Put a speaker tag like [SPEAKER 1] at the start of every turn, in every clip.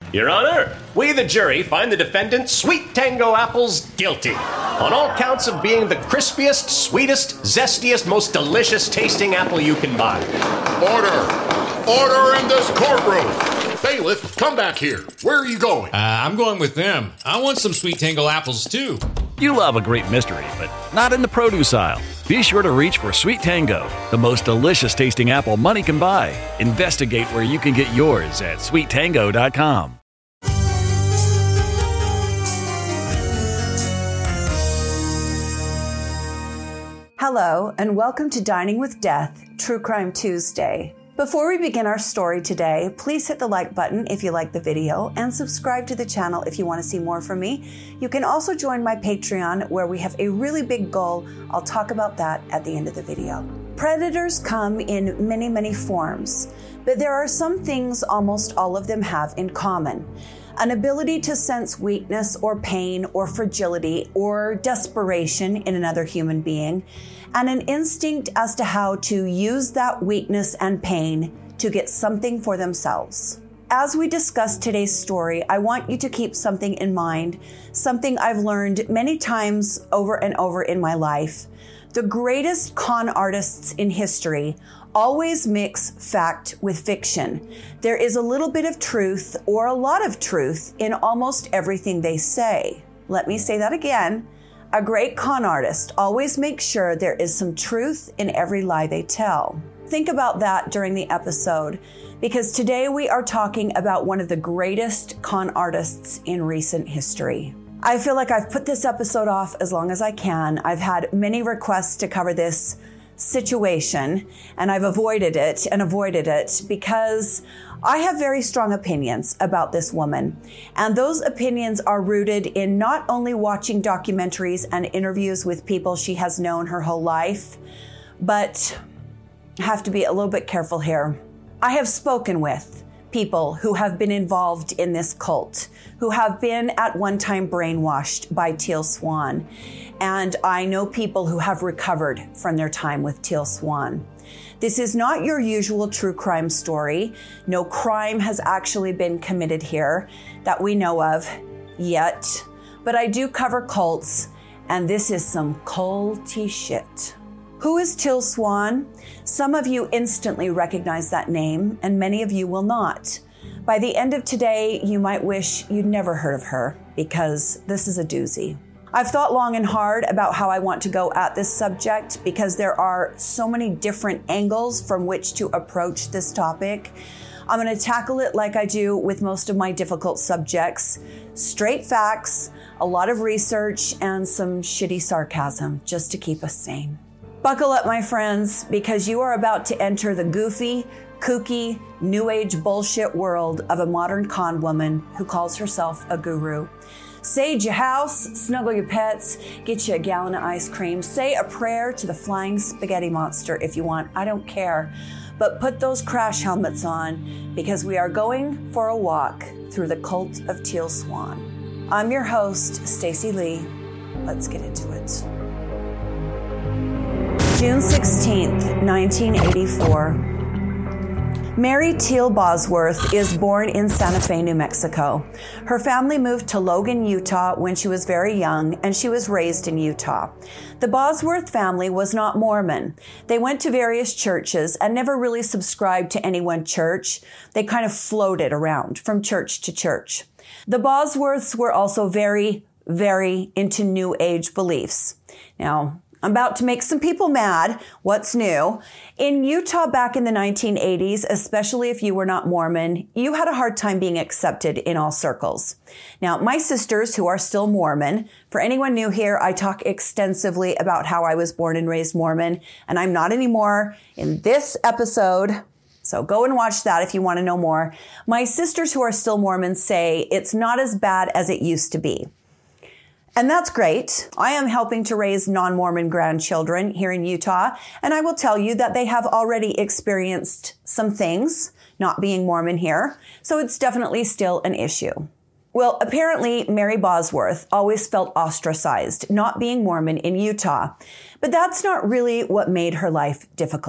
[SPEAKER 1] Your Honor, we, the jury, find the defendant, Sweet Tango Apples, guilty on all counts of being the crispiest, sweetest, zestiest, most delicious tasting apple you can buy.
[SPEAKER 2] Order! Order in this courtroom! Bailiff, come back here. Where are you going?
[SPEAKER 3] I'm going with them. I want some Sweet Tango apples, too.
[SPEAKER 4] You love a great mystery, but not in the produce aisle. Be sure to reach for Sweet Tango, the most delicious tasting apple money can buy. Investigate where you can get yours at sweettango.com.
[SPEAKER 5] Hello, and welcome to Dining with Death, True Crime Tuesday. Before we begin our story today, please hit the like button if you like the video and subscribe to the channel if you want to see more from me. You can also join my Patreon where we have a really big goal. I'll talk about that at the end of the video. Predators come in many, many forms, but there are some things almost all of them have in common. An ability to sense weakness or pain or fragility or desperation in another human being, and an instinct as to how to use that weakness and pain to get something for themselves. As we discuss today's story, I want you to keep something in mind, something I've learned many times over and over in my life. The greatest con artists in history always mix fact with fiction. There is a little bit of truth or a lot of truth in almost everything they say. Let me say that again. A great con artist always makes sure there is some truth in every lie they tell. Think about that during the episode, because today we are talking about one of the greatest con artists in recent history. I feel like I've put this episode off as long as I can. I've had many requests to cover this situation, and I've avoided it because I have very strong opinions about this woman. And those opinions are rooted in not only watching documentaries and interviews with people she has known her whole life, but I have to be a little bit careful here. I have spoken with people who have been involved in this cult, who have been at one time brainwashed by Teal Swan. And I know people who have recovered from their time with Teal Swan. This is not your usual true crime story. No crime has actually been committed here that we know of yet. But I do cover cults, and this is some culty shit. Who is Teal Swan? Some of you instantly recognize that name, and many of you will not. By the end of today, you might wish you'd never heard of her, because this is a doozy. I've thought long and hard about how I want to go at this subject because there are so many different angles from which to approach this topic. I'm going to tackle it like I do with most of my difficult subjects. Straight facts, a lot of research, and some shitty sarcasm just to keep us sane. Buckle up, my friends, because you are about to enter the goofy, kooky, new age bullshit world of a modern con woman who calls herself a guru. Sage your house, snuggle your pets, get you a gallon of ice cream, say a prayer to the flying spaghetti monster if you want, I don't care. But put those crash helmets on because we are going for a walk through the cult of Teal Swan. I'm your host, Stacey Lee. Let's get into it. June 16th, 1984. Mary Teal Bosworth is born in Santa Fe, New Mexico. Her family moved to Logan, Utah when she was very young, and she was raised in Utah. The Bosworth family was not Mormon. They went to various churches and never really subscribed to any one church. They kind of floated around from church to church. The Bosworths were also very, very into New Age beliefs. Now, I'm about to make some people mad. What's new? In Utah back in the 1980s, especially if you were not Mormon, you had a hard time being accepted in all circles. Now, my sisters who are still Mormon, for anyone new here, I talk extensively about how I was born and raised Mormon, and I'm not anymore in this episode. So go and watch that if you want to know more. My sisters who are still Mormon say it's not as bad as it used to be. And that's great. I am helping to raise non-Mormon grandchildren here in Utah, and I will tell you that they have already experienced some things, not being Mormon here, so it's definitely still an issue. Well, apparently Mary Bosworth always felt ostracized, not being Mormon in Utah, but that's not really what made her life difficult.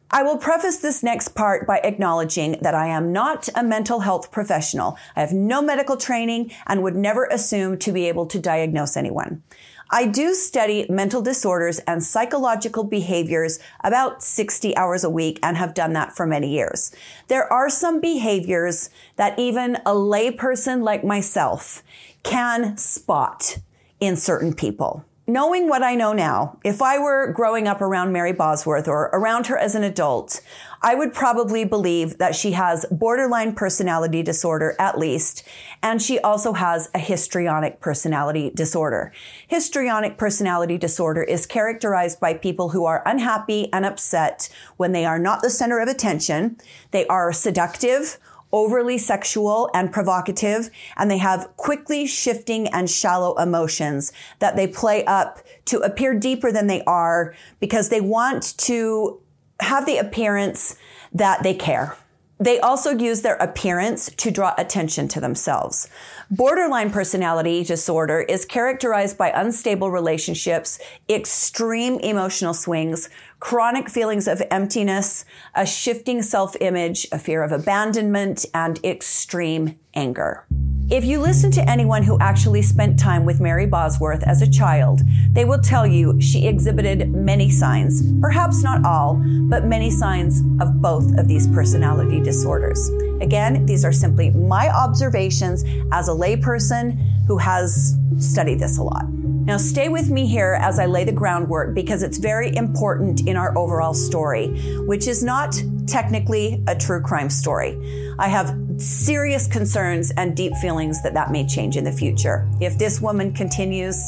[SPEAKER 5] I will preface this next part by acknowledging that I am not a mental health professional. I have no medical training and would never assume to be able to diagnose anyone. I do study mental disorders and psychological behaviors about 60 hours a week and have done that for many years. There are some behaviors that even a layperson like myself can spot in certain people. Knowing what I know now, if I were growing up around Mary Bosworth or around her as an adult, I would probably believe that she has borderline personality disorder at least, and she also has a histrionic personality disorder. Histrionic personality disorder is characterized by people who are unhappy and upset when they are not the center of attention. They are seductive, overly sexual and provocative, and they have quickly shifting and shallow emotions that they play up to appear deeper than they are because they want to have the appearance that they care. They also use their appearance to draw attention to themselves. Borderline personality disorder is characterized by unstable relationships, extreme emotional swings, chronic feelings of emptiness, a shifting self-image, a fear of abandonment, and extreme anger. If you listen to anyone who actually spent time with Mary Bosworth as a child, they will tell you she exhibited many signs, perhaps not all, but many signs of both of these personality disorders. Again, these are simply my observations as a layperson who has studied this a lot. Now stay with me here as I lay the groundwork because it's very important in our overall story, which is not technically a true crime story. I have serious concerns and deep feelings that may change in the future. If this woman continues,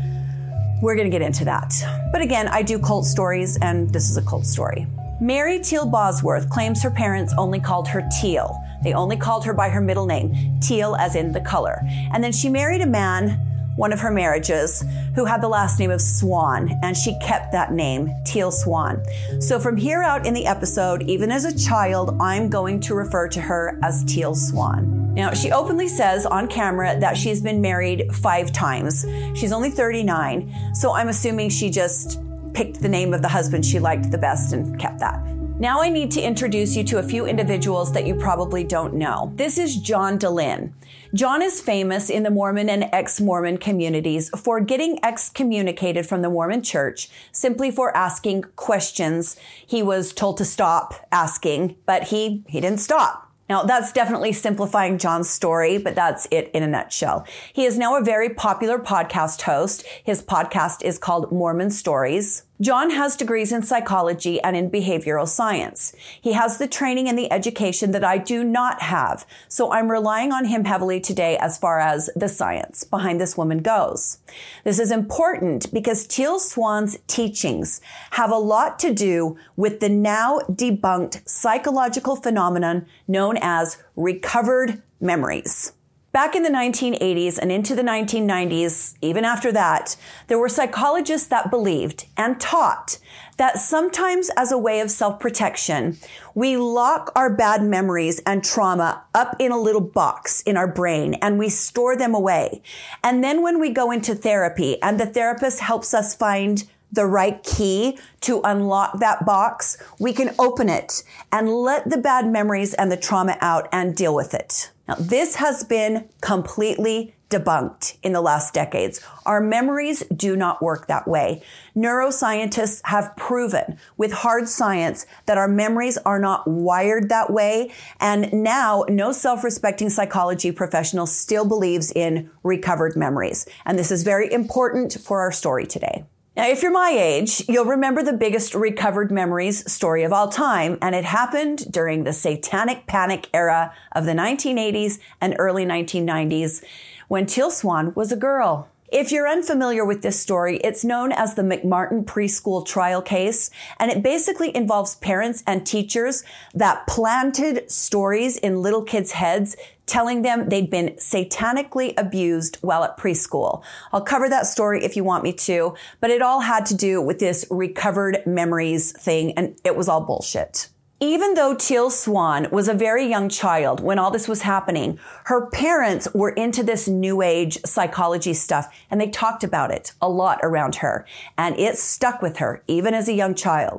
[SPEAKER 5] we're going to get into that. But again, I do cult stories, and this is a cult story. Mary Teal Bosworth claims her parents only called her Teal. They only called her by her middle name, Teal as in the color. And then she married a man, one of her marriages, who had the last name of Swan, and she kept that name, Teal Swan. So from here out in the episode, even as a child, I'm going to refer to her as Teal Swan. Now, she openly says on camera that she's been married 5 times. She's only 39, so I'm assuming she just picked the name of the husband she liked the best and kept that. Now I need to introduce you to a few individuals that you probably don't know. This is John Dehlin. John is famous in the Mormon and ex-Mormon communities for getting excommunicated from the Mormon Church simply for asking questions he was told to stop asking, but he didn't stop. Now, that's definitely simplifying John's story, but that's it in a nutshell. He is now a very popular podcast host. His podcast is called Mormon Stories. John has degrees in psychology and in behavioral science. He has the training and the education that I do not have, so I'm relying on him heavily today as far as the science behind this woman goes. This is important because Teal Swan's teachings have a lot to do with the now debunked psychological phenomenon known as recovered memories. Back in the 1980s and into the 1990s, even after that, there were psychologists that believed and taught that sometimes as a way of self-protection, we lock our bad memories and trauma up in a little box in our brain and we store them away. And then when we go into therapy and the therapist helps us find the right key to unlock that box, we can open it and let the bad memories and the trauma out and deal with it. Now, this has been completely debunked in the last decades. Our memories do not work that way. Neuroscientists have proven with hard science that our memories are not wired that way. And now no self-respecting psychology professional still believes in recovered memories. And this is very important for our story today. Now, if you're my age, you'll remember the biggest recovered memories story of all time, and it happened during the satanic panic era of the 1980s and early 1990s when Teal Swan was a girl. If you're unfamiliar with this story, it's known as the McMartin preschool trial case, and it basically involves parents and teachers that planted stories in little kids' heads telling them they'd been satanically abused while at preschool. I'll cover that story if you want me to, but it all had to do with this recovered memories thing, and it was all bullshit. Even though Teal Swan was a very young child when all this was happening, her parents were into this new age psychology stuff, and they talked about it a lot around her, and it stuck with her even as a young child.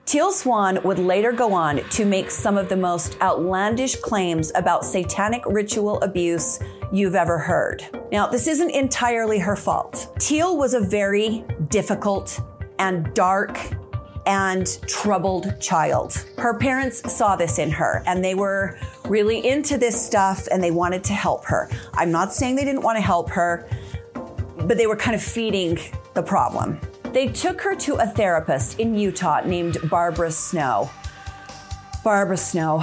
[SPEAKER 5] Teal Swan would later go on to make some of the most outlandish claims about satanic ritual abuse you've ever heard. Now, this isn't entirely her fault. Teal was a very difficult and dark and troubled child. Her parents saw this in her, and they were really into this stuff, and they wanted to help her. I'm not saying they didn't want to help her, but they were kind of feeding the problem. They took her to a therapist in Utah named Barbara Snow. Barbara Snow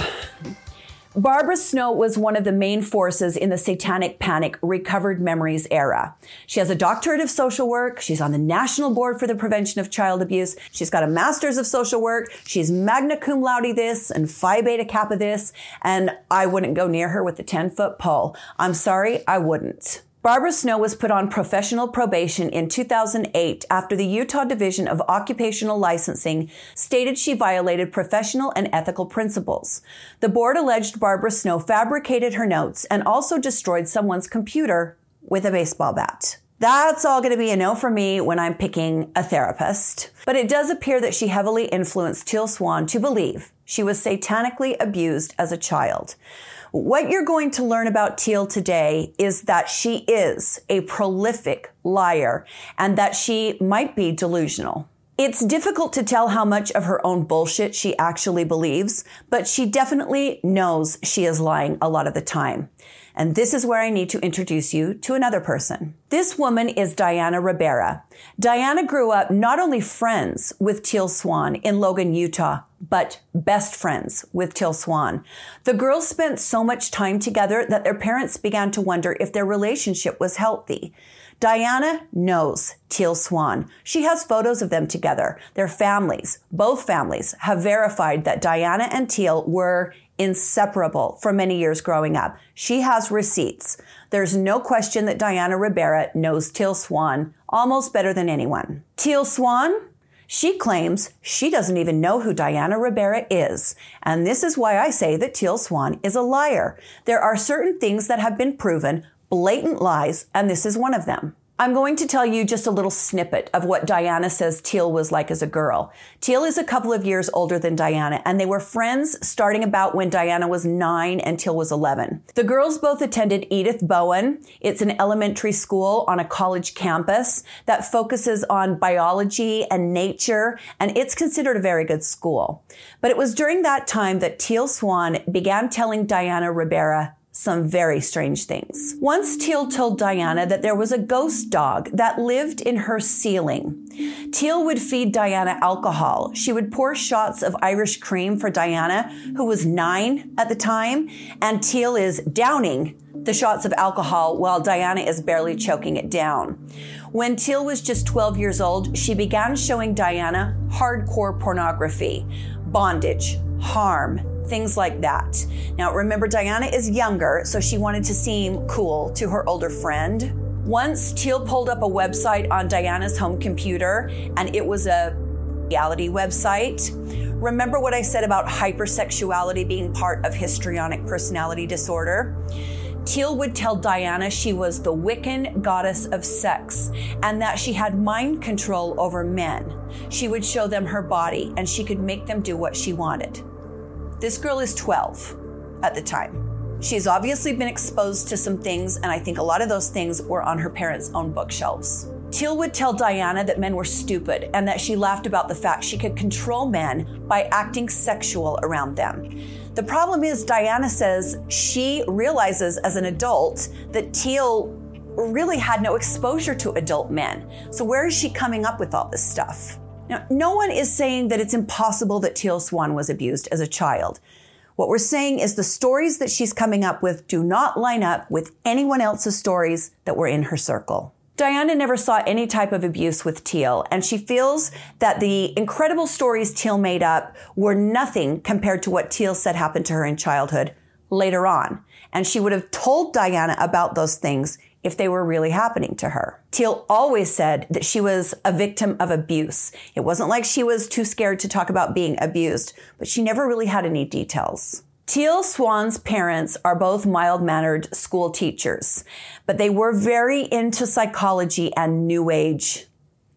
[SPEAKER 5] was one of the main forces in the Satanic Panic Recovered Memories era. She has a doctorate of social work. She's on the National Board for the Prevention of Child Abuse. She's got a master's of social work. She's magna cum laude this and Phi Beta Kappa this. And I wouldn't go near her with the 10-foot pole. I'm sorry, I wouldn't. Barbara Snow was put on professional probation in 2008 after the Utah Division of Occupational Licensing stated she violated professional and ethical principles. The board alleged Barbara Snow fabricated her notes and also destroyed someone's computer with a baseball bat. That's all going to be a no for me when I'm picking a therapist. But it does appear that she heavily influenced Teal Swan to believe she was satanically abused as a child. What you're going to learn about Teal today is that she is a prolific liar and that she might be delusional. It's difficult to tell how much of her own bullshit she actually believes, but she definitely knows she is lying a lot of the time. And this is where I need to introduce you to another person. This woman is Diana Ribera. Diana grew up not only friends with Teal Swan in Logan, Utah, but best friends with Teal Swan. The girls spent so much time together that their parents began to wonder if their relationship was healthy. Diana knows Teal Swan. She has photos of them together. Their families, both families, have verified that Diana and Teal were inseparable for many years growing up. She has receipts. There's no question that Diana Ribera knows Teal Swan almost better than anyone. Teal Swan, she claims she doesn't even know who Diana Ribera is. And this is why I say that Teal Swan is a liar. There are certain things that have been proven blatant lies, and this is one of them. I'm going to tell you just a little snippet of what Diana says Teal was like as a girl. Teal is a couple of years older than Diana, and they were friends starting about when Diana was 9 and Teal was 11. The girls both attended Edith Bowen. It's an elementary school on a college campus that focuses on biology and nature, and it's considered a very good school. But it was during that time that Teal Swan began telling Diana Ribera some very strange things. Once Teal told Diana that there was a ghost dog that lived in her ceiling. Teal would feed Diana alcohol. She would pour shots of Irish cream for Diana, who was 9 at the time, and Teal is downing the shots of alcohol while Diana is barely choking it down. When Teal was just 12 years old, she began showing Diana hardcore pornography, bondage, harm, things like that. Now, remember, Diana is younger, so she wanted to seem cool to her older friend. Once, Teal pulled up a website on Diana's home computer, and it was a reality website. Remember what I said about hypersexuality being part of histrionic personality disorder? Teal would tell Diana she was the Wiccan goddess of sex and that she had mind control over men. She would show them her body, and she could make them do what she wanted. This girl is 12 at the time. She's obviously been exposed to some things, and I think a lot of those things were on her parents' own bookshelves. Teal would tell Diana that men were stupid and that she laughed about the fact she could control men by acting sexual around them. The problem is, Diana says she realizes as an adult that Teal really had no exposure to adult men. So where is she coming up with all this stuff? Now, no one is saying that it's impossible that Teal Swan was abused as a child. What we're saying is the stories that she's coming up with do not line up with anyone else's stories that were in her circle. Diana never saw any type of abuse with Teal, and she feels that the incredible stories Teal made up were nothing compared to what Teal said happened to her in childhood later on. And she would have told Diana about those things if they were really happening to her. Teal always said that she was a victim of abuse. It wasn't like she was too scared to talk about being abused, but she never really had any details. Teal Swan's parents are both mild-mannered school teachers, but they were very into psychology and New Age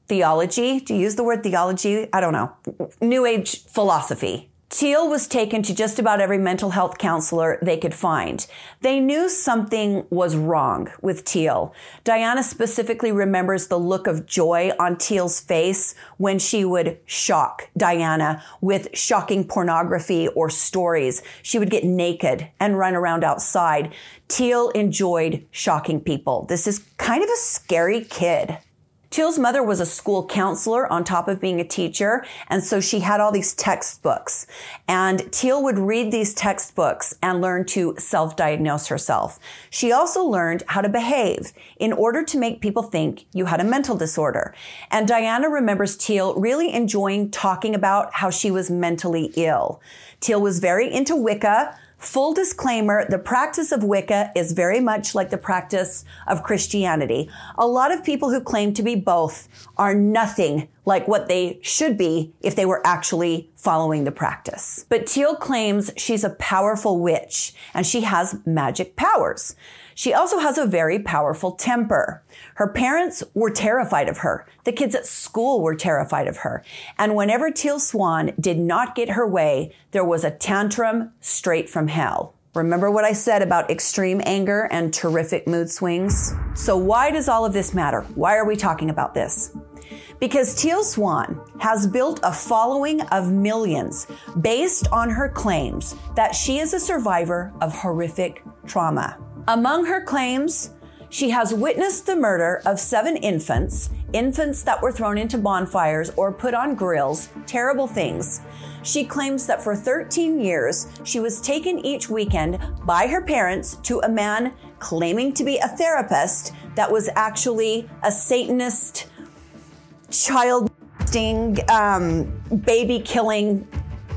[SPEAKER 5] theology. Do you use the word theology? I don't know. New Age philosophy. Teal was taken to just about every mental health counselor they could find. They knew something was wrong with Teal. Diana specifically remembers the look of joy on Teal's face when she would shock Diana with shocking pornography or stories. She would get naked and run around outside. Teal enjoyed shocking people. This is kind of a scary kid. Teal's mother was a school counselor on top of being a teacher, and so she had all these textbooks. And Teal would read these textbooks and learn to self-diagnose herself. She also learned how to behave in order to make people think you had a mental disorder. And Diana remembers Teal really enjoying talking about how she was mentally ill. Teal was very into Wicca. Full disclaimer, the practice of Wicca is very much like the practice of Christianity. A lot of people who claim to be both are nothing like what they should be if they were actually following the practice. But Teal claims she's a powerful witch and she has magic powers. She also has a very powerful temper. Her parents were terrified of her. The kids at school were terrified of her. And whenever Teal Swan did not get her way, there was a tantrum straight from hell. Remember what I said about extreme anger and terrific mood swings? So why does all of this matter? Why are we talking about this? Because Teal Swan has built a following of millions based on her claims that she is a survivor of horrific trauma. Among her claims, she has witnessed the murder of 7 infants that were thrown into bonfires or put on grills, terrible things. She claims that for 13 years, she was taken each weekend by her parents to a man claiming to be a therapist that was actually a Satanist, child-molesting, baby-killing,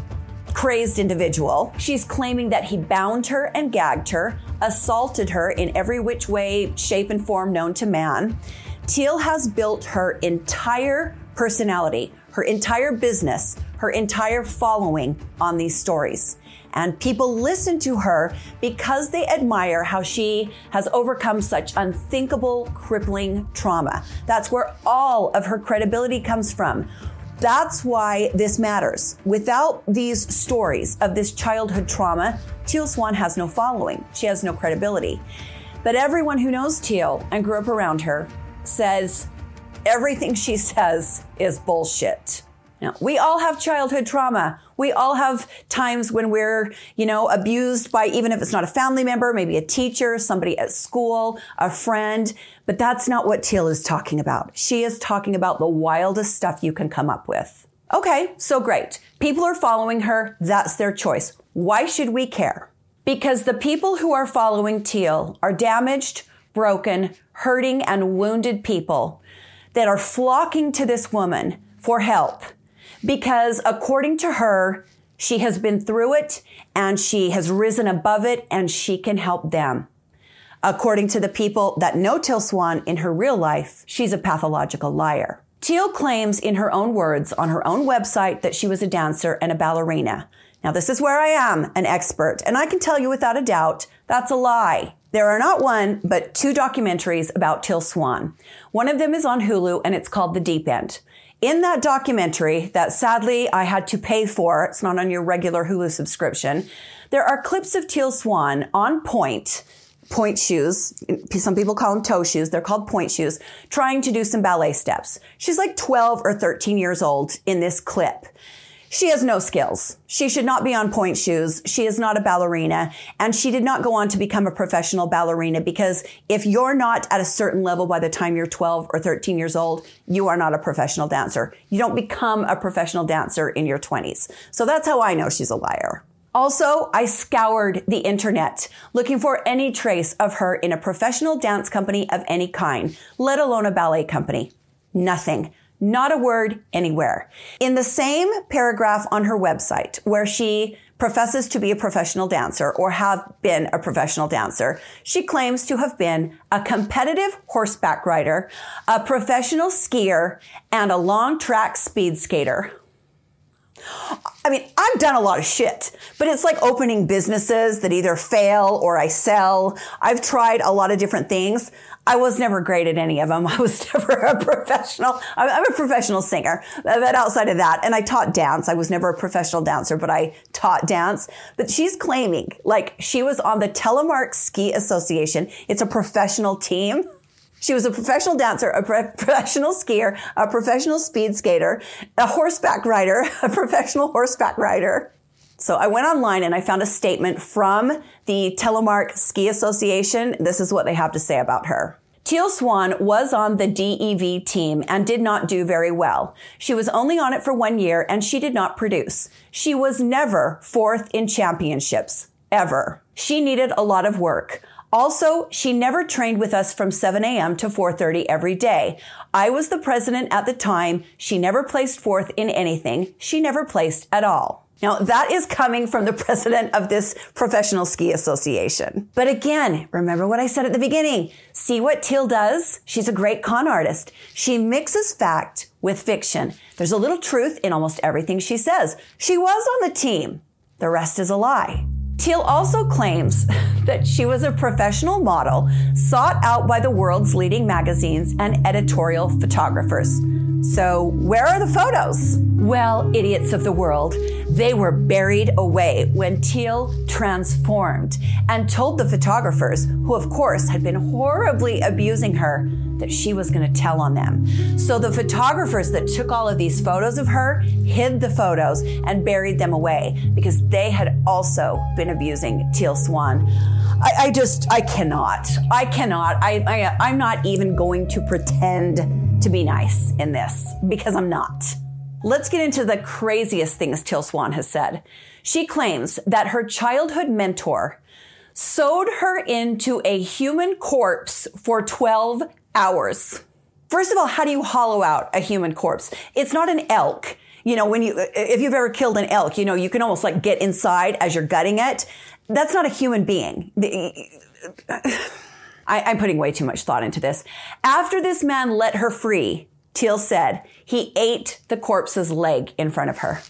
[SPEAKER 5] crazed individual. She's claiming that he bound her and gagged her, assaulted her in every which way, shape, and form known to man. Teal has built her entire personality, her entire business, her entire following on these stories. And people listen to her because they admire how she has overcome such unthinkable, crippling trauma. That's where all of her credibility comes from. That's why this matters. Without these stories of this childhood trauma, Teal Swan has no following. She has no credibility. But everyone who knows Teal and grew up around her says everything she says is bullshit. Now, we all have childhood trauma. We all have times when we're, abused by, even if it's not a family member, maybe a teacher, somebody at school, a friend. But that's not what Teal is talking about. She is talking about the wildest stuff you can come up with. Okay, so great. People are following her. That's their choice. Why should we care? Because the people who are following Teal are damaged, broken, hurting, and wounded people that are flocking to this woman for help. Because according to her, she has been through it and she has risen above it and she can help them. According to the people that know Teal Swan in her real life, she's a pathological liar. Teal claims in her own words on her own website that she was a dancer and a ballerina. Now, this is where I am an expert, and I can tell you without a doubt that's a lie. There are not one, but 2 documentaries about Teal Swan. One of them is on Hulu, and it's called The Deep End. In that documentary that sadly I had to pay for, it's not on your regular Hulu subscription, there are clips of Teal Swan on point shoes. Some people call them toe shoes. They're called point shoes, trying to do some ballet steps. She's like 12 or 13 years old in this clip. She has no skills. She should not be on point shoes. She is not a ballerina. And she did not go on to become a professional ballerina because if you're not at a certain level by the time you're 12 or 13 years old, you are not a professional dancer. You don't become a professional dancer in your 20s. So that's how I know she's a liar. Also, I scoured the internet looking for any trace of her in a professional dance company of any kind, let alone a ballet company. Nothing. Not a word anywhere. In the same paragraph on her website where she professes to be a professional dancer or have been a professional dancer, she claims to have been a competitive horseback rider, a professional skier, and a long track speed skater. I mean, I've done a lot of shit, but it's like opening businesses that either fail or I sell. I've tried a lot of different things. I was never great at any of them. I was never a professional. I'm a professional singer, but outside of that, and I taught dance. I was never a professional dancer, but I taught dance. But she's claiming like she was on the Telemark Ski Association. It's a professional team. She was a professional dancer, a professional skier, a professional speed skater, a horseback rider, a professional horseback rider. So I went online and I found a statement from the Telemark Ski Association. This is what they have to say about her. Teal Swan was on the DEV team and did not do very well. She was only on it for 1 year and she did not produce. She was never fourth in championships, ever. She needed a lot of work. Also, she never trained with us from 7 a.m. to 4:30 every day. I was the president at the time. She never placed fourth in anything. She never placed at all. Now, that is coming from the president of this professional ski association. But again, remember what I said at the beginning. See what Teal does? She's a great con artist. She mixes fact with fiction. There's a little truth in almost everything she says. She was on the team. The rest is a lie. Teal also claims that she was a professional model sought out by the world's leading magazines and editorial photographers. So where are the photos? Well, idiots of the world, they were buried away when Teal transformed and told the photographers, who of course had been horribly abusing her, that she was going to tell on them. So the photographers that took all of these photos of her hid the photos and buried them away because they had also been abusing Teal Swan. I cannot. I'm not even going to pretend to be nice in this because I'm not. Let's get into the craziest things Teal Swan has said. She claims that her childhood mentor sewed her into a human corpse for 12 hours. First of all, how do you hollow out a human corpse? It's not an elk. You know, if you've ever killed an elk, you know, you can almost like get inside as you're gutting it. That's not a human being. I'm putting way too much thought into this. After this man let her free, Teal said he ate the corpse's leg in front of her.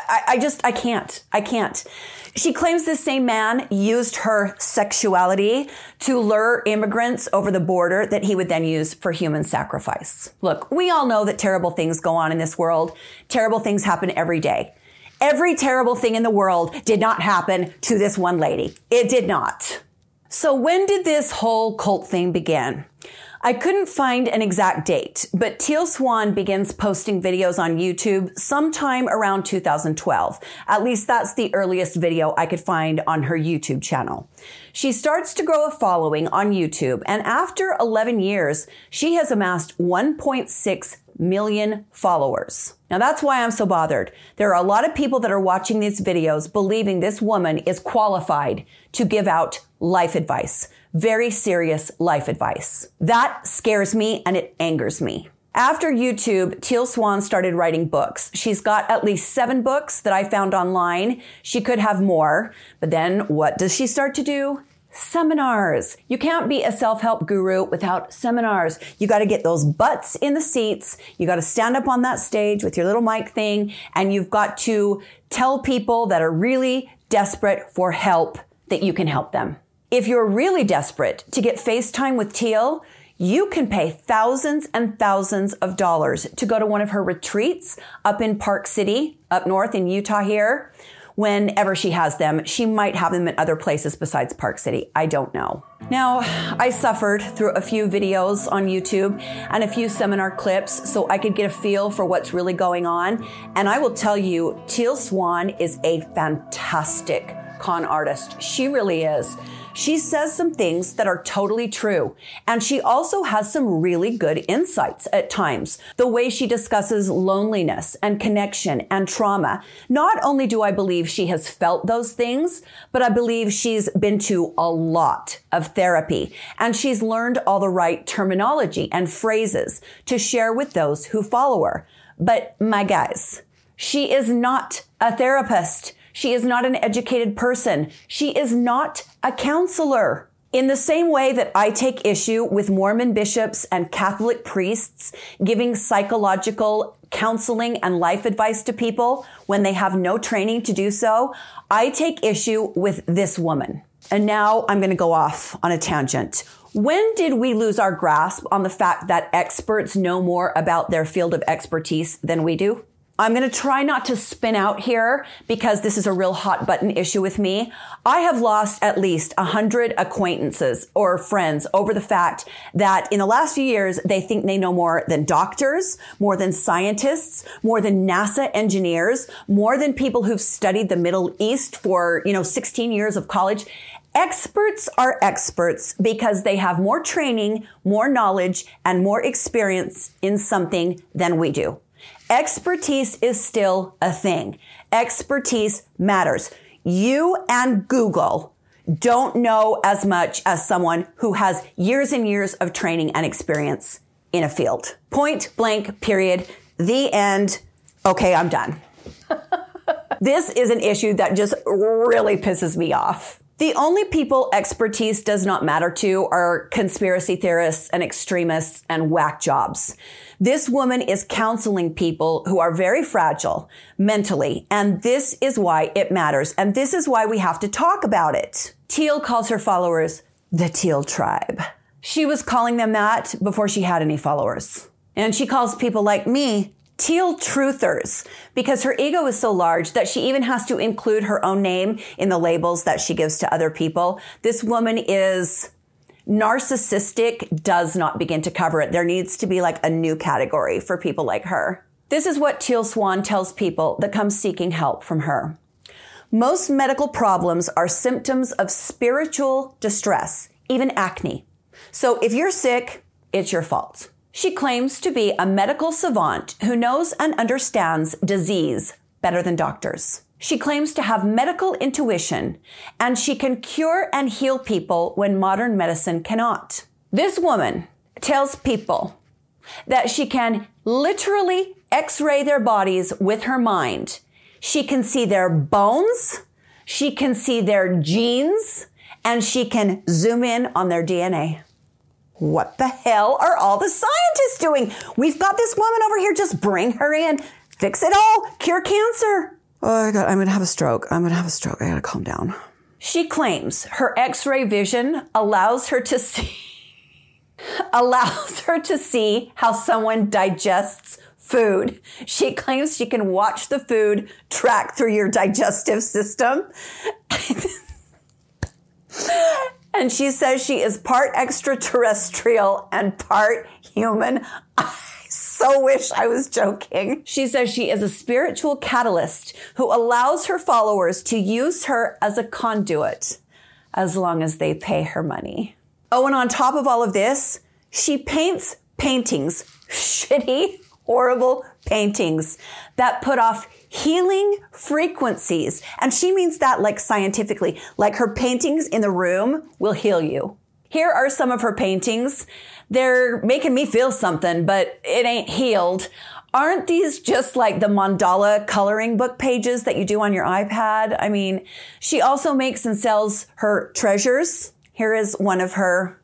[SPEAKER 5] I can't. She claims this same man used her sexuality to lure immigrants over the border that he would then use for human sacrifice. Look, we all know that terrible things go on in this world. Terrible things happen every day. Every terrible thing in the world did not happen to this one lady. It did not. So when did this whole cult thing begin? I couldn't find an exact date, but Teal Swan begins posting videos on YouTube sometime around 2012. At least that's the earliest video I could find on her YouTube channel. She starts to grow a following on YouTube, and after 11 years, she has amassed 1.6 million followers. Now that's why I'm so bothered. There are a lot of people that are watching these videos believing this woman is qualified to give out life advice. Very serious life advice. That scares me and it angers me. After YouTube, Teal Swan started writing books. She's got at least 7 books that I found online. She could have more. But then what does she start to do? Seminars. You can't be a self-help guru without seminars. You got to get those butts in the seats. You got to stand up on that stage with your little mic thing. And you've got to tell people that are really desperate for help that you can help them. If you're really desperate to get FaceTime with Teal, you can pay thousands and thousands of dollars to go to one of her retreats up in Park City, up north in Utah here. Whenever she has them, she might have them in other places besides Park City. I don't know. Now, I suffered through a few videos on YouTube and a few seminar clips so I could get a feel for what's really going on. And I will tell you, Teal Swan is a fantastic con artist. She really is. She says some things that are totally true. And she also has some really good insights at times. The way she discusses loneliness and connection and trauma. Not only do I believe she has felt those things, but I believe she's been to a lot of therapy. And she's learned all the right terminology and phrases to share with those who follow her. But my guys, she is not a therapist. She is not an educated person. She is not a counselor. In the same way that I take issue with Mormon bishops and Catholic priests giving psychological counseling and life advice to people when they have no training to do so, I take issue with this woman. And now I'm going to go off on a tangent. When did we lose our grasp on the fact that experts know more about their field of expertise than we do? I'm going to try not to spin out here because this is a real hot button issue with me. I have lost at least 100 acquaintances or friends over the fact that in the last few years, they think they know more than doctors, more than scientists, more than NASA engineers, more than people who've studied the Middle East for, 16 years of college. Experts are experts because they have more training, more knowledge, and more experience in something than we do. Expertise is still a thing. Expertise matters. You and Google don't know as much as someone who has years and years of training and experience in a field. Point blank, period. The end. Okay, I'm done. This is an issue that just really pisses me off. The only people expertise does not matter to are conspiracy theorists and extremists and whack jobs. This woman is counseling people who are very fragile mentally, and this is why it matters, and this is why we have to talk about it. Teal calls her followers the Teal Tribe. She was calling them that before she had any followers. And she calls people like me Teal Truthers because her ego is so large that she even has to include her own name in the labels that she gives to other people. This woman is narcissistic, does not begin to cover it. There needs to be like a new category for people like her. This is what Teal Swan tells people that come seeking help from her. Most medical problems are symptoms of spiritual distress, even acne. So if you're sick, it's your fault. She claims to be a medical savant who knows and understands disease better than doctors. She claims to have medical intuition, and she can cure and heal people when modern medicine cannot. This woman tells people that she can literally x-ray their bodies with her mind. She can see their bones, she can see their genes, and she can zoom in on their DNA. What the hell are all the scientists doing? We've got this woman over here. Just bring her in. Fix it all. Cure cancer. Oh, God, I'm going to have a stroke. I got to calm down. She claims her X-ray vision allows her to see how someone digests food. She claims she can watch the food track through your digestive system. And she says she is part extraterrestrial and part human. I so wish I was joking. She says she is a spiritual catalyst who allows her followers to use her as a conduit as long as they pay her money. Oh, and on top of all of this, she paints paintings, shitty, horrible paintings that put off healing frequencies. And she means that like scientifically, like her paintings in the room will heal you. Here are some of her paintings. They're making me feel something, but it ain't healed. Aren't these just like the mandala coloring book pages that you do on your iPad? I mean, she also makes and sells her treasures. Here is one of her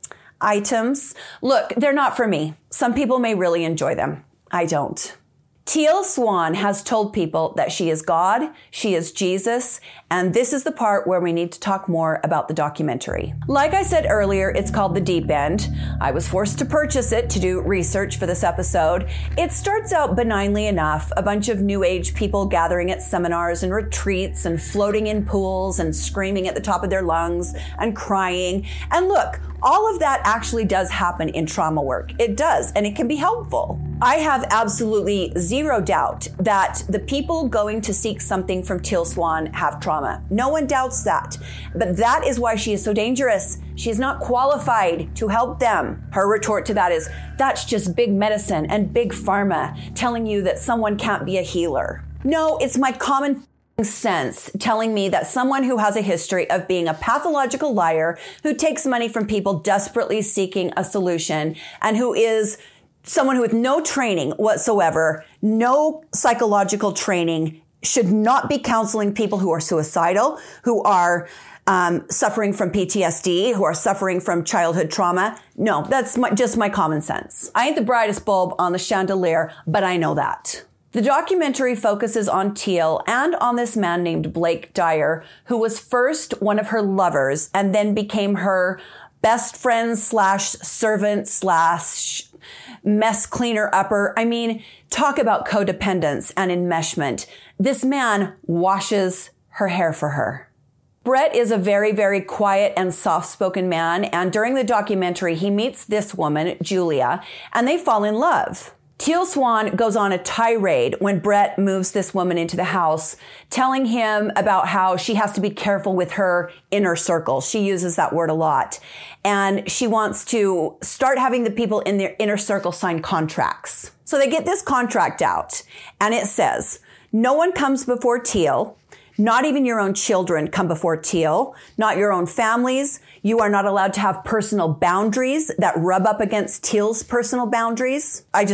[SPEAKER 5] items. Look, they're not for me. Some people may really enjoy them. I don't. Teal Swan has told people that she is God, she is Jesus, and this is the part where we need to talk more about the documentary. Like I said earlier, it's called The Deep End. I was forced to purchase it to do research for this episode. It starts out benignly enough, a bunch of new age people gathering at seminars and retreats and floating in pools and screaming at the top of their lungs and crying. And look, all of that actually does happen in trauma work. It does, and it can be helpful. I have absolutely zero doubt that the people going to seek something from Teal Swan have trauma. No one doubts that. But that is why she is so dangerous. She is not qualified to help them. Her retort to that is, that's just big medicine and big pharma telling you that someone can't be a healer. No, it's my common sense telling me that someone who has a history of being a pathological liar, who takes money from people desperately seeking a solution, and who is someone who with no training whatsoever, no psychological training, should not be counseling people who are suicidal, who are suffering from PTSD, who are suffering from childhood trauma. No, that's just my common sense. I ain't the brightest bulb on the chandelier, but I know that. The documentary focuses on Teal and on this man named Blake Dyer, who was first one of her lovers and then became her best friend / servant / mess cleaner upper. I mean, talk about codependence and enmeshment. This man washes her hair for her. Brett is a very, very quiet and soft-spoken man, and during the documentary, he meets this woman, Julia, and they fall in love. Teal Swan goes on a tirade when Brett moves this woman into the house, telling him about how she has to be careful with her inner circle. She uses that word a lot. And she wants to start having the people in their inner circle sign contracts. So they get this contract out, and it says, no one comes before Teal. Not even your own children come before Teal, not your own families. You are not allowed to have personal boundaries that rub up against Teal's personal boundaries. I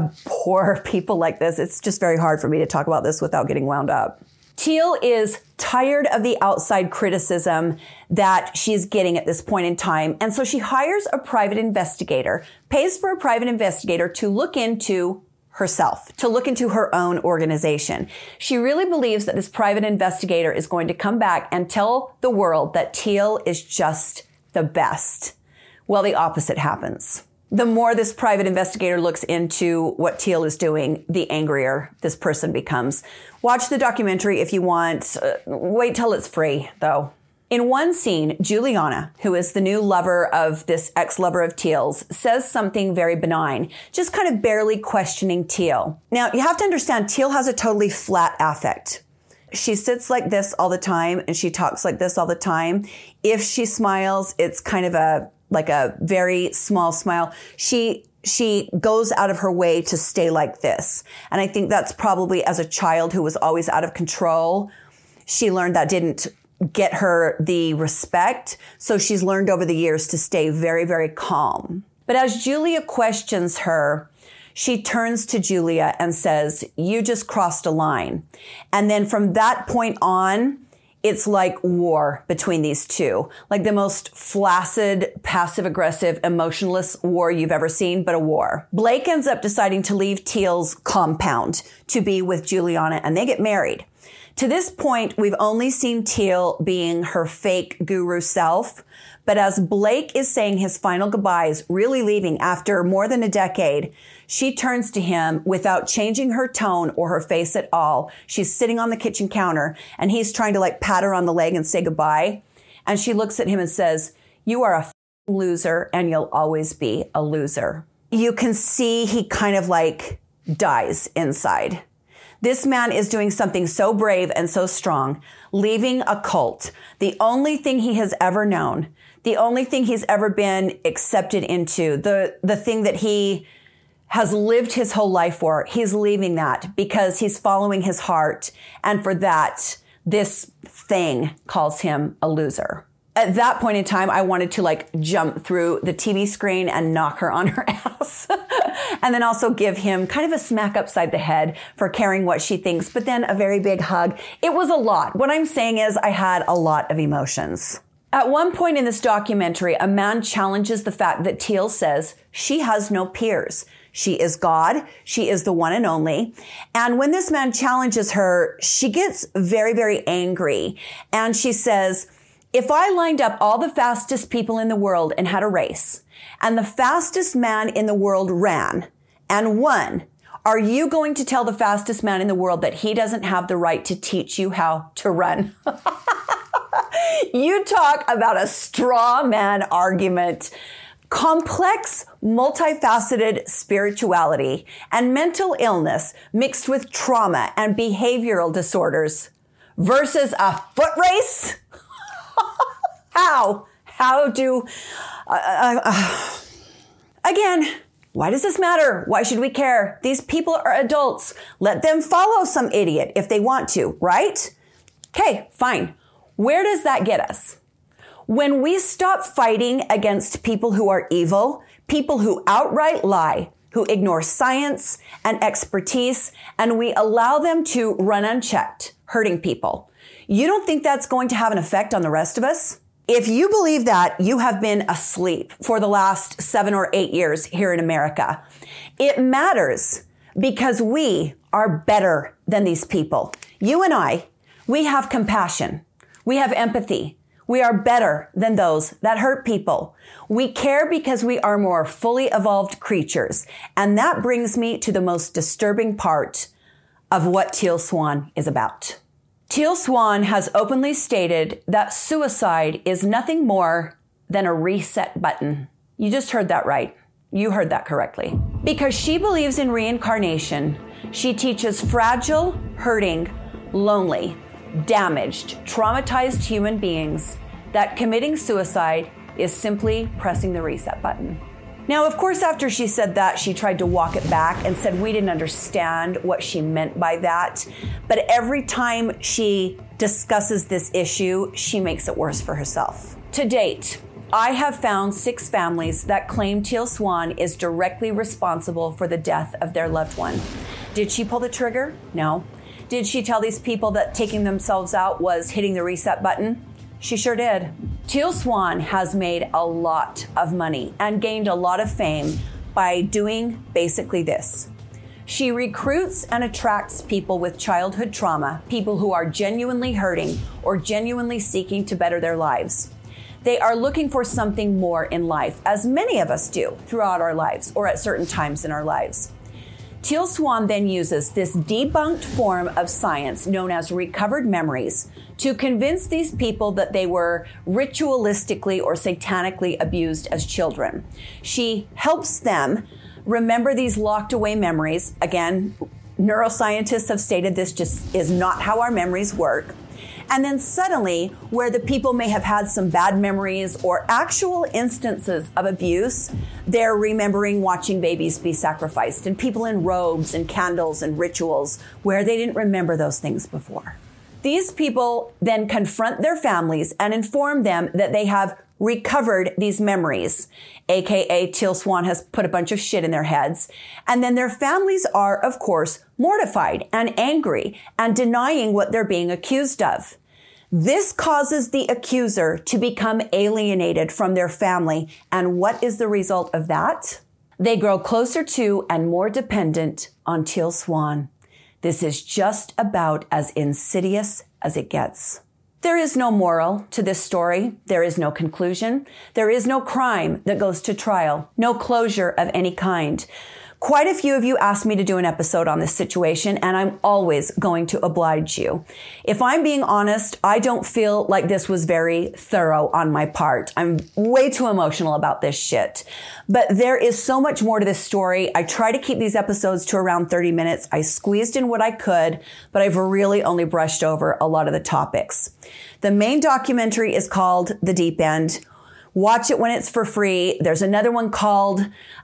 [SPEAKER 5] abhor people like this. It's just very hard for me to talk about this without getting wound up. Teal is tired of the outside criticism that she's getting at this point in time. And so she hires a private investigator, pays for a private investigator to look into herself, to look into her own organization. She really believes that this private investigator is going to come back and tell the world that Teal is just the best. Well, the opposite happens. The more this private investigator looks into what Teal is doing, the angrier this person becomes. Watch the documentary if you want. Wait till it's free, though. In one scene, Juliana, who is the new lover of this ex-lover of Teal's, says something very benign, just kind of barely questioning Teal. Now, you have to understand, Teal has a totally flat affect. She sits like this all the time, and she talks like this all the time. If she smiles, it's kind of a very small smile. She goes out of her way to stay like this. And I think that's probably as a child who was always out of control. She learned that didn't get her the respect. So she's learned over the years to stay very, very calm. But as Julia questions her, she turns to Julia and says, you just crossed a line. And then from that point on, it's like war between these two, like the most flaccid, passive-aggressive, emotionless war you've ever seen, but a war. Blake ends up deciding to leave Teal's compound to be with Juliana, and they get married. To this point, we've only seen Teal being her fake guru self. But as Blake is saying his final goodbyes, really leaving after more than a decade, she turns to him without changing her tone or her face at all. She's sitting on the kitchen counter and he's trying to pat her on the leg and say goodbye. And she looks at him and says, you are a loser and you'll always be a loser. You can see he kind of dies inside. This man is doing something so brave and so strong, leaving a cult, the only thing he has ever known, the only thing he's ever been accepted into, the thing that he has lived his whole life for. He's leaving that because he's following his heart. And for that, this thing calls him a loser. At that point in time, I wanted to jump through the TV screen and knock her on her ass. And then also give him kind of a smack upside the head for caring what she thinks, but then a very big hug. It was a lot. What I'm saying is I had a lot of emotions. At one point in this documentary, a man challenges the fact that Teal says she has no peers. She is God. She is the one and only. And when this man challenges her, she gets very, very angry. And she says, if I lined up all the fastest people in the world and had a race, and the fastest man in the world ran and won, are you going to tell the fastest man in the world that he doesn't have the right to teach you how to run? You talk about a straw man argument. Complex, multifaceted spirituality and mental illness mixed with trauma and behavioral disorders versus a foot race? How do... Again, why does this matter? Why should we care? These people are adults. Let them follow some idiot if they want to, right? Okay, fine. Where does that get us? When we stop fighting against people who are evil, people who outright lie, who ignore science and expertise, and we allow them to run unchecked, hurting people. You don't think that's going to have an effect on the rest of us? If you believe that, you have been asleep for the last 7 or 8 years here in America. It matters because we are better than these people. You and I, we have compassion. We have empathy. We are better than those that hurt people. We care because we are more fully evolved creatures. And that brings me to the most disturbing part of what Teal Swan is about. Teal Swan has openly stated that suicide is nothing more than a reset button. You just heard that right. You heard that correctly. Because she believes in reincarnation, she teaches fragile, hurting, lonely, damaged, traumatized human beings that committing suicide is simply pressing the reset button. Now, of course, after she said that, she tried to walk it back and said we didn't understand what she meant by that. But every time she discusses this issue, she makes it worse for herself. To date, I have found 6 families that claim Teal Swan is directly responsible for the death of their loved one. Did she pull the trigger? No. Did she tell these people that taking themselves out was hitting the reset button? She sure did. Teal Swan has made a lot of money and gained a lot of fame by doing basically this. She recruits and attracts people with childhood trauma, people who are genuinely hurting or genuinely seeking to better their lives. They are looking for something more in life, as many of us do throughout our lives or at certain times in our lives. Teal Swan then uses this debunked form of science known as recovered memories to convince these people that they were ritualistically or satanically abused as children. She helps them remember these locked away memories. Again, neuroscientists have stated this just is not how our memories work. And then suddenly, where the people may have had some bad memories or actual instances of abuse, they're remembering watching babies be sacrificed and people in robes and candles and rituals where they didn't remember those things before. These people then confront their families and inform them that they have recovered these memories, aka Teal Swan has put a bunch of shit in their heads. And then their families are, of course, mortified and angry and denying what they're being accused of. This causes the accuser to become alienated from their family. And what is the result of that? They grow closer to and more dependent on Teal Swan. This is just about as insidious as it gets. There is no moral to this story. There is no conclusion. There is no crime that goes to trial. No closure of any kind. Quite a few of you asked me to do an episode on this situation, and I'm always going to oblige you. If I'm being honest, I don't feel like this was very thorough on my part. I'm way too emotional about this shit. But there is so much more to this story. I try to keep these episodes to around 30 minutes. I squeezed in what I could, but I've really only brushed over a lot of the topics. The main documentary is called The Deep End. Watch it when it's for free. There's another one called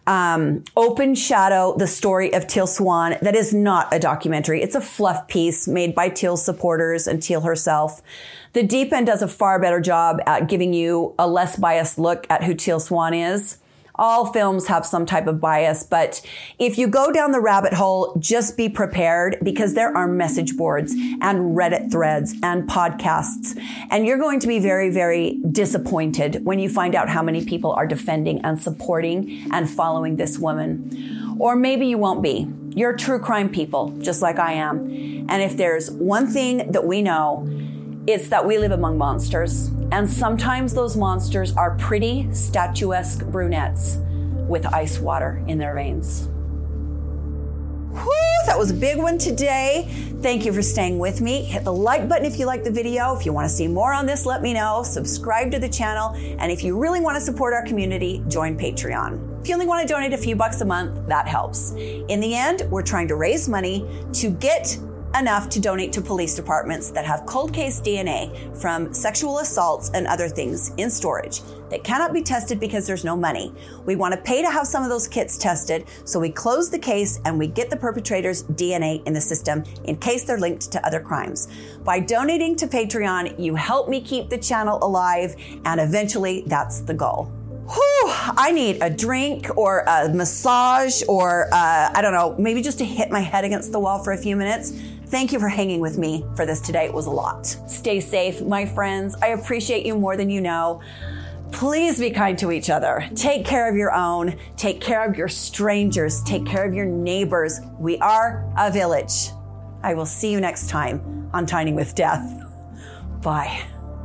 [SPEAKER 5] Open Shadow, the story of Teal Swan. That is not a documentary. It's a fluff piece made by Teal's supporters and Teal herself. The Deep End does a far better job at giving you a less biased look at who Teal Swan is. All films have some type of bias, but if you go down the rabbit hole, just be prepared because there are message boards and Reddit threads and podcasts. And you're going to be very, very disappointed when you find out how many people are defending and supporting and following this woman. Or maybe you won't be. You're true crime people, just like I am. And if there's one thing that we know, it's that we live among monsters. And sometimes those monsters are pretty statuesque brunettes with ice water in their veins. Whew, that was a big one today. Thank you for staying with me. Hit the like button if you like the video. If you want to see more on this, let me know. Subscribe to the channel. And if you really want to support our community, join Patreon. If you only want to donate a few bucks a month, that helps. In the end, we're trying to raise money to get enough to donate to police departments that have cold case DNA from sexual assaults and other things in storage that cannot be tested because there's no money. We want to pay to have some of those kits tested, so we close the case and we get the perpetrator's DNA in the system in case they're linked to other crimes. By donating to Patreon, you help me keep the channel alive, and eventually that's the goal. Whew, I need a drink or a massage or, I don't know, maybe just to hit my head against the wall for a few minutes. thank you for hanging with me for this today. It was a lot. Stay safe, my friends. I appreciate you more than you know. Please be kind to each other. Take care of your own. Take care of your strangers. Take care of your neighbors. We are a village. I will see you next time on Dining with Death. Bye.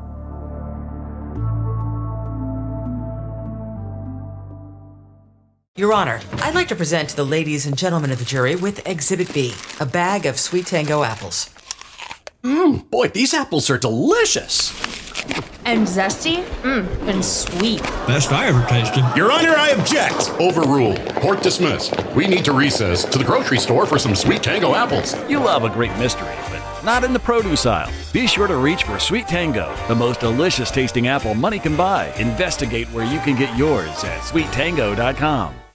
[SPEAKER 6] Your Honor, I'd like to present to the ladies and gentlemen of the jury with Exhibit B, a bag of Sweet Tango apples.
[SPEAKER 1] Boy, these apples are delicious.
[SPEAKER 7] And zesty? And sweet.
[SPEAKER 3] Best I ever tasted.
[SPEAKER 2] Your Honor, I object. Overruled. Court dismissed. We need to recess to the grocery store for some Sweet Tango apples.
[SPEAKER 4] You love a great mystery, but not in the produce aisle. Be sure to reach for Sweet Tango, the most delicious tasting apple money can buy. Investigate where you can get yours at sweettango.com.